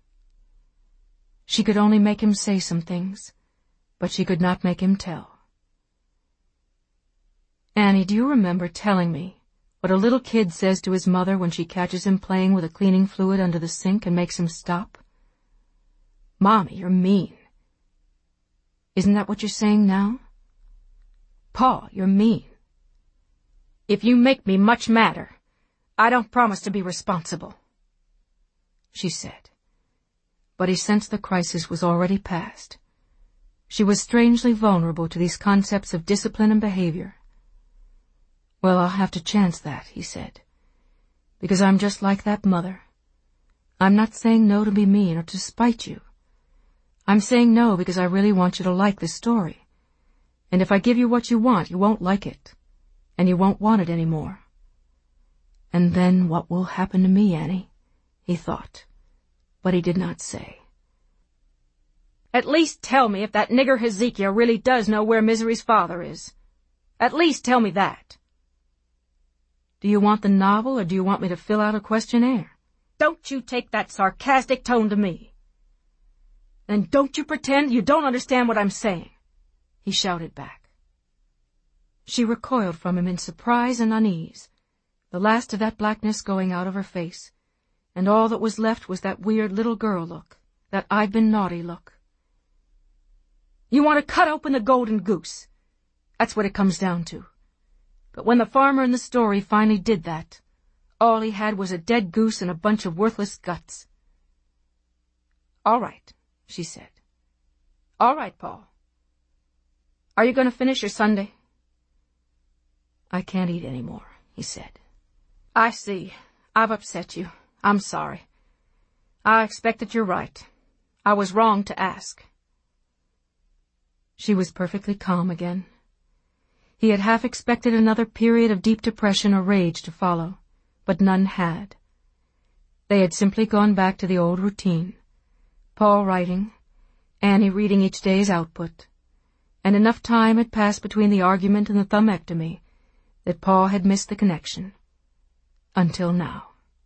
She could only make him say some things, but she could not make him tell. "Annie, do you remember telling me what a little kid says to his mother when she catches him playing with a cleaning fluid under the sink and makes him stop? 'Mommy, you're mean.' Isn't that what you're saying now? Paul, you're mean." "If you make me much madder, I don't promise to be responsible," she said. But he sensed the crisis was already past. She was strangely vulnerable to these concepts of discipline and behavior. "Well, I'll have to chance that," he said, "because I'm just like that mother. I'm not saying no to be mean or to spite you. I'm saying no because I really want you to like the story. And if I give you what you want, you won't like it, and you won't want it any more. And then what will happen to me, Annie?" he thought, but he did not say. "At least tell me if that nigger Hezekiah really does know where Misery's father is. At least tell me that." "Do you want the novel, or do you want me to fill out a questionnaire?" "Don't you take that sarcastic tone to me." "Then don't you pretend you don't understand what I'm saying," he shouted back. She recoiled from him in surprise and unease, the last of that blackness going out of her face, and all that was left was that weird little girl look, that I've been naughty look. "You want to cut open the golden goose. That's what it comes down to. But when the farmer in the story finally did that, all he had was a dead goose and a bunch of worthless guts." "All right," she said. "All right, Paul. Are you going to finish your sundae?" "I can't eat any more," he said. "I see. I've upset you. I'm sorry. I expect that you're right. I was wrong to ask." She was perfectly calm again. He had half expected another period of deep depression or rage to follow, but none had. They had simply gone back to the old routine. Paul writing, Annie reading each day's output, and enough time had passed between the argument and the thumbectomy that Paul had missed the connection. Until now.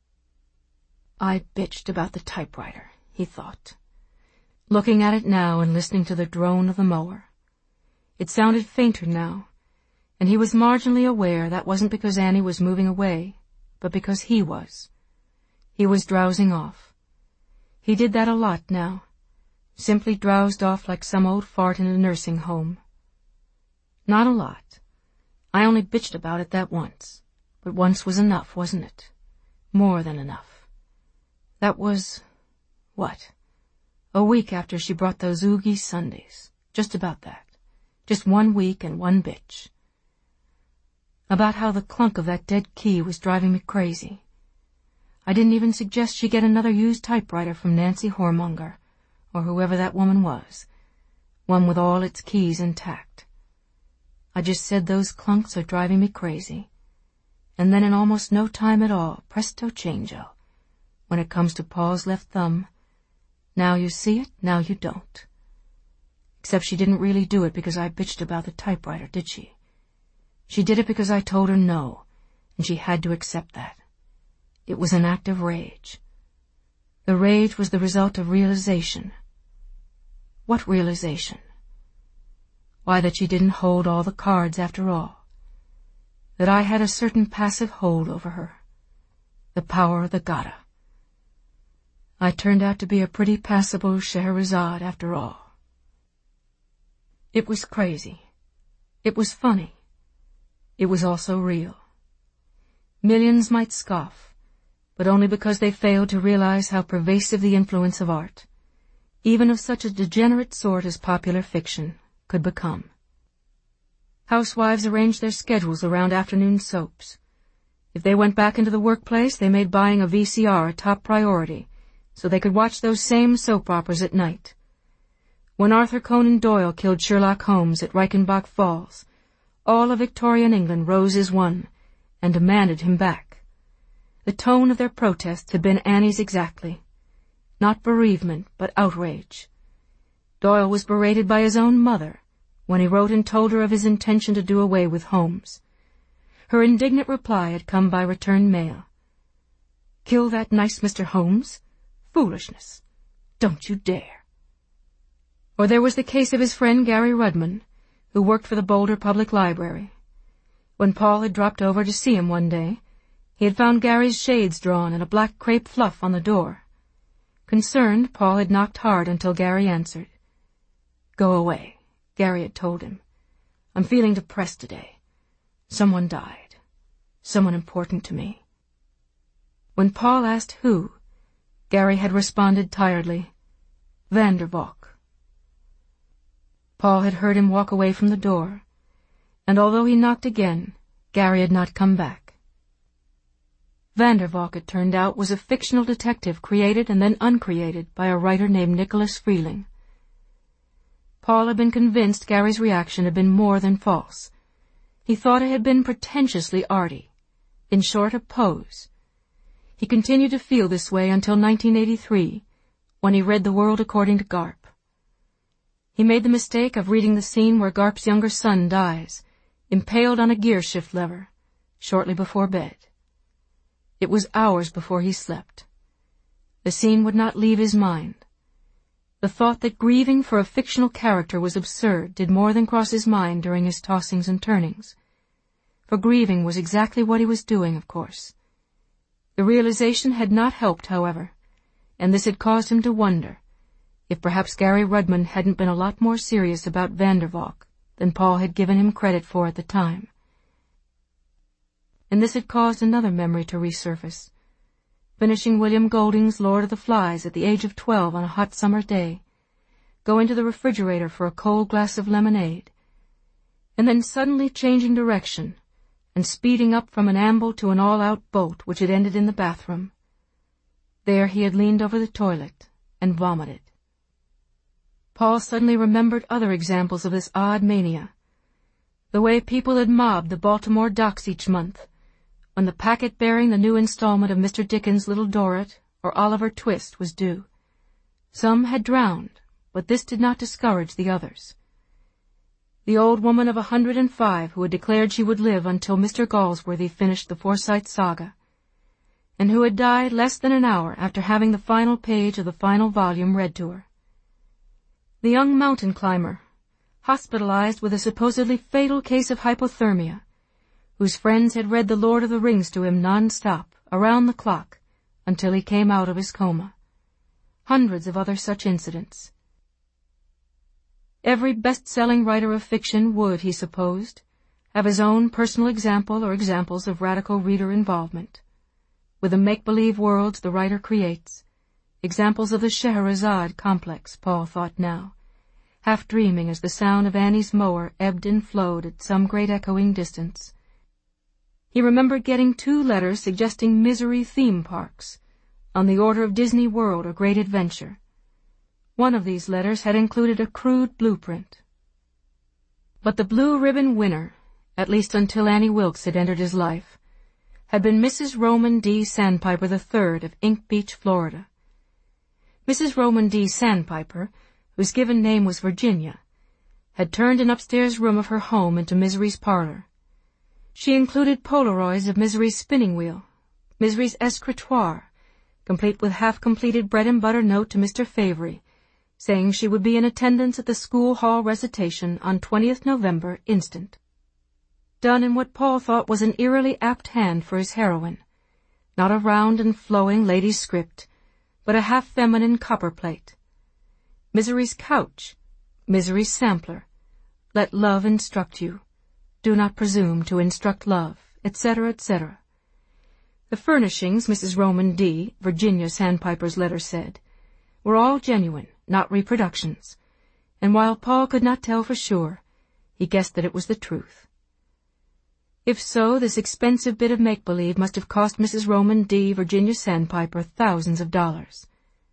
I bitched about the typewriter, he thought, looking at it now and listening to the drone of the mower. It sounded fainter now, and he was marginally aware that wasn't because Annie was moving away, but because he was. He was drowsing off. He did that a lot now, simply drowsed off like some old fart in a nursing home. Not a lot. I only bitched about it that once, but once was enough, wasn't it? More than enough. That was, what? A week after she brought those oogie sundaes. Just about that. Just 1 week and one bitch. About how the clunk of that dead key was driving me crazy. I didn't even suggest she get another used typewriter from Nancy Hormonger, or whoever that woman was, one with all its keys intact. I just said those clunks are driving me crazy. And then in almost no time at all, presto changeo, when it comes to Paul's left thumb, now you see it, now you don't. Except she didn't really do it because I bitched about the typewriter, did she? She did it because I told her no, and she had to accept that. It was an act of rage. The rage was the result of realization. What realization? Why, that she didn't hold all the cards after all. That I had a certain passive hold over her. The power of the gotta. I turned out to be a pretty passable Scheherazade after all. It was crazy. It was funny. It was also real. Millions might scoff, but only because they failed to realize how pervasive the influence of art, even of such a degenerate sort as popular fiction, could become. Housewives arranged their schedules around afternoon soaps. If they went back into the workplace, they made buying a VCR a top priority, so they could watch those same soap operas at night. When Arthur Conan Doyle killed Sherlock Holmes at Reichenbach Falls, all of Victorian England rose as one and demanded him back. The tone of their protests had been Annie's exactly. Not bereavement, but outrage. Doyle was berated by his own mother when he wrote and told her of his intention to do away with Holmes. Her indignant reply had come by return mail. Kill that nice Mr. Holmes? Foolishness. Don't you dare. Or there was the case of his friend Gary Rudman, who worked for the Boulder Public Library. When Paul had dropped over to see him one day, he had found Gary's shades drawn and a black crepe fluff on the door. Concerned, Paul had knocked hard until Gary answered. Go away, Gary had told him. I'm feeling depressed today. Someone died. Someone important to me. When Paul asked who, Gary had responded tiredly, Vandervalk. Paul had heard him walk away from the door, and although he knocked again, Gary had not come back. Vandervalk, it turned out, was a fictional detective created and then uncreated by a writer named Nicholas Freeling. Paul had been convinced Gary's reaction had been more than false. He thought it had been pretentiously arty. In short, a pose. He continued to feel this way until 1983, when he read The World According to Garp. He made the mistake of reading the scene where Garp's younger son dies, impaled on a gear shift lever, shortly before bed. It was hours before he slept. The scene would not leave his mind. The thought that grieving for a fictional character was absurd did more than cross his mind during his tossings and turnings. For grieving was exactly what he was doing, of course. The realization had not helped, however, and this had caused him to wonder if perhaps Gary Rudman hadn't been a lot more serious about Vandervalk than Paul had given him credit for at the time. And this had caused another memory to resurface. Finishing William Golding's Lord of the Flies at the age of 12 on a hot summer day, going to the refrigerator for a cold glass of lemonade, and then suddenly changing direction and speeding up from an amble to an all-out bolt which had ended in the bathroom. There he had leaned over the toilet and vomited. Paul suddenly remembered other examples of this odd mania. The way people had mobbed the Baltimore docks each month, when the packet bearing the new installment of Mr. Dickens' Little Dorrit or Oliver Twist was due. Some had drowned, but this did not discourage the others. The old woman of 105 who had declared she would live until Mr. Galsworthy finished the Forsyte saga, and who had died less than an hour after having the final page of the final volume read to her. The young mountain climber, hospitalized with a supposedly fatal case of hypothermia, whose friends had read The Lord of the Rings to him non-stop, around the clock, until he came out of his coma. Hundreds of other such incidents. Every best-selling writer of fiction would, he supposed, have his own personal example or examples of radical reader involvement. With the make-believe worlds the writer creates, examples of the Scheherazade complex, Paul thought now, half dreaming as the sound of Annie's mower ebbed and flowed at some great echoing distance. He remembered getting 2 letters suggesting misery theme parks, on the order of Disney World or Great Adventure. One of these letters had included a crude blueprint. But the blue ribbon winner, at least until Annie Wilkes had entered his life, had been Mrs. Roman D. Sandpiper III of Ink Beach, Florida. Mrs. Roman D. Sandpiper, whose given name was Virginia, had turned an upstairs room of her home into Misery's parlor. She included Polaroids of Misery's spinning wheel, Misery's escritoire, complete with half-completed bread-and-butter note to Mr. Favery, saying she would be in attendance at the school hall recitation on 20th November instant. Done in what Paul thought was an eerily apt hand for his heroine, not a round and flowing lady's script, but a half-feminine copperplate. Misery's couch, Misery's sampler, let love instruct you, do not presume to instruct love, etc., etc. The furnishings, Mrs. Roman D., Virginia Sandpiper's letter said, were all genuine, not reproductions, and while Paul could not tell for sure, he guessed that it was the truth. If so, this expensive bit of make-believe must have cost Mrs. Roman D. Virginia Sandpiper thousands of dollars.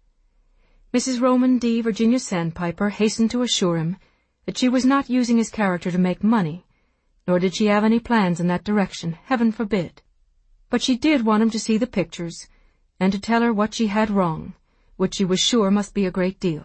Mrs. Roman D. Virginia Sandpiper hastened to assure him that she was not using his character to make money, nor did she have any plans in that direction, heaven forbid. But she did want him to see the pictures, and to tell her what she had wrong, which she was sure must be a great deal.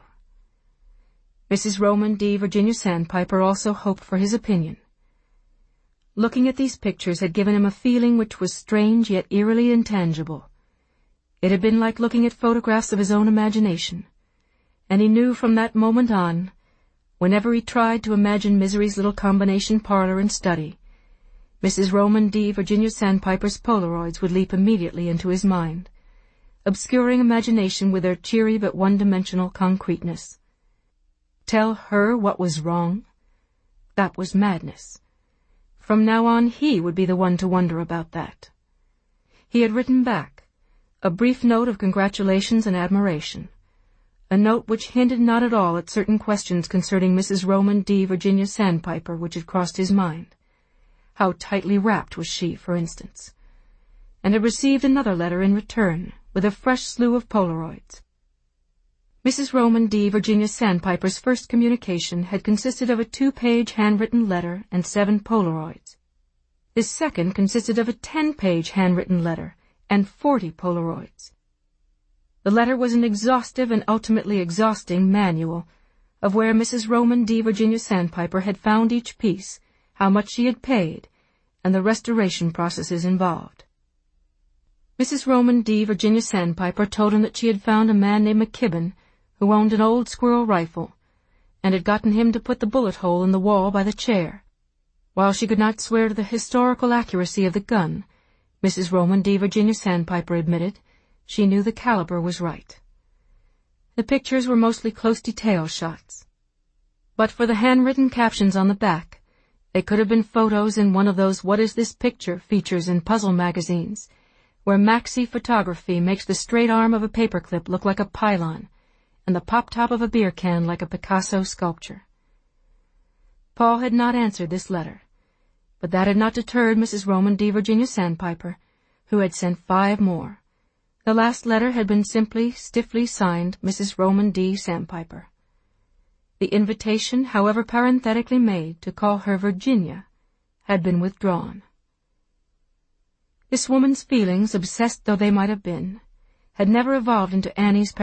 Mrs. Roman D. Virginia Sandpiper also hoped for his opinion. Looking at these pictures had given him a feeling which was strange yet eerily intangible. It had been like looking at photographs of his own imagination, and he knew from that moment on, whenever he tried to imagine Misery's little combination parlor and study, Mrs. Roman D. Virginia Sandpiper's Polaroids would leap immediately into his mind, obscuring imagination with their cheery but one-dimensional concreteness. Tell her what was wrong? That was madness. From now on he would be the one to wonder about that. He had written back, a brief note of congratulations and admiration, a note which hinted not at all at certain questions concerning Mrs. Roman D. Virginia Sandpiper which had crossed his mind. How tightly wrapped was she, for instance? And had received another letter in return, with a fresh slew of Polaroids. Mrs. Roman D. Virginia Sandpiper's first communication had consisted of a 2-page handwritten letter and 7 Polaroids. This second consisted of a 10-page handwritten letter and 40 Polaroids. The letter was an exhaustive and ultimately exhausting manual of where Mrs. Roman D. Virginia Sandpiper had found each piece, how much she had paid, and the restoration processes involved. Mrs. Roman D. Virginia Sandpiper told him that she had found a man named McKibben, who owned an old squirrel rifle, and had gotten him to put the bullet hole in the wall by the chair. While she could not swear to the historical accuracy of the gun, Mrs. Roman D. Virginia Sandpiper admitted she knew the caliber was right. The pictures were mostly close detail shots. But for the handwritten captions on the back, they could have been photos in one of those "What is this picture?" features in puzzle magazines, where maxi photography makes the straight arm of a paperclip look like a pylon, and the pop-top of a beer can like a Picasso sculpture. Paul had not answered this letter, but that had not deterred Mrs. Roman D. Virginia Sandpiper, who had sent 5 more. The last letter had been simply, stiffly signed Mrs. Roman D. Sandpiper. The invitation, however parenthetically made, to call her Virginia, had been withdrawn. This woman's feelings, obsessed though they might have been, had never evolved into Annie's